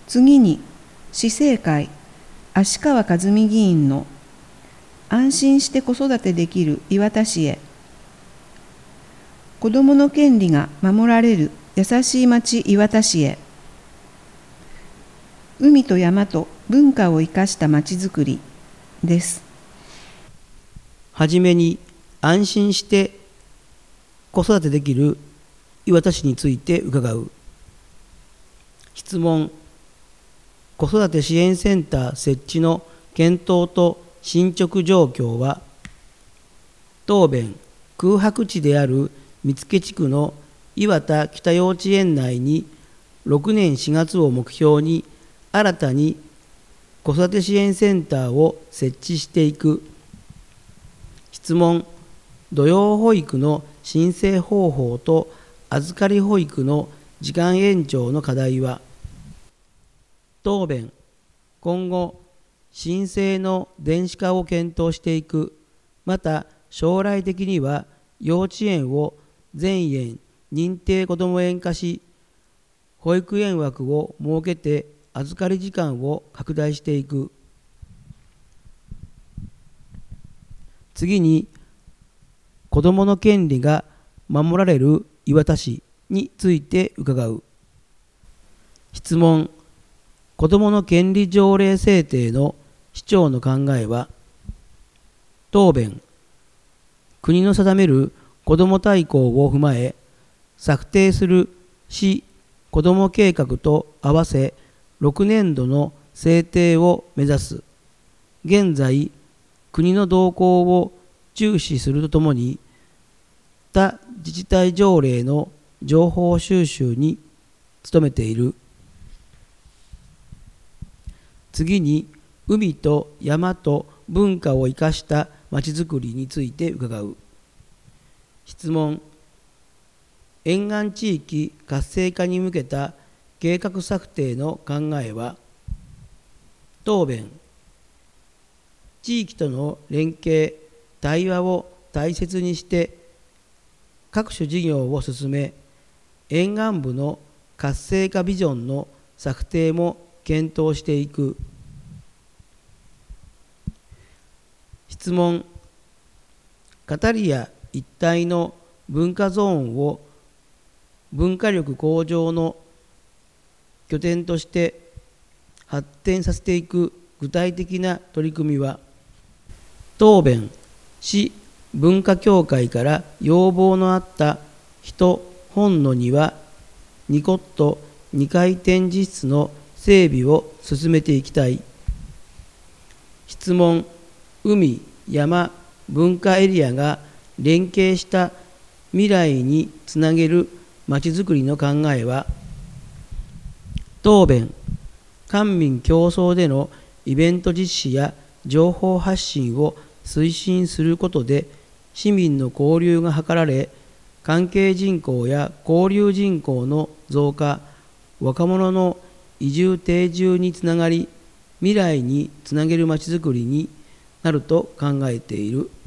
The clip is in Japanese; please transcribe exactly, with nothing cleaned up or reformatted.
次に、市政会、芦川和美議員の安心して子育てできる磐田市へ。子どもの権利が守られる優しい町磐田市へ。海と山と文化を生かした町づくりです。 はじめに、安心して子育てできる磐田市について伺う。質問。子育て支援センター設置の検討と進捗状況は。答弁。空白地である見附地区の磐田北幼稚園内にろくねんしがつを目標に新たに子育て支援センターを設置していく。質問。土曜保育の申請方法と預かり保育の時間延長の課題は。答弁。今後、申請の電子化を検討していく。また、将来的には幼稚園を全園認定こども園化し、保育園枠を設けて預かり時間を拡大していく。次に、子どもの権利が守られる磐田市について伺う。質問。子どもの権利条例制定の市長の考えは。答弁。国の定める子ども大綱を踏まえ、策定する市子ども計画と合わせろくねんどの制定を目指す。現在、国の動向を注視するとともに、他自治体条例の情報収集に努めている。次に、海と山と文化を生かしたまちづくりについて伺う。質問。沿岸地域活性化に向けた計画策定の考えは。答弁。地域との連携、対話を大切にして各種事業を進め、沿岸部の活性化ビジョンの策定も検討していく。質問。カタリア一帯の文化ゾーンを文化力向上の拠点として発展させていく具体的な取り組みは。答弁。市文化協会から要望のあった人本の庭、ニコットにかい展示室の整備を進めていきたい。質問。海、山、文化エリアが連携した未来につなげるまちづくりの考えは。答弁。官民競争でのイベント実施や情報発信を推進することで市民の交流が図られ、関係人口や交流人口の増加、若者の移住定住につながり、未来につなげるまちづくりになると考えている。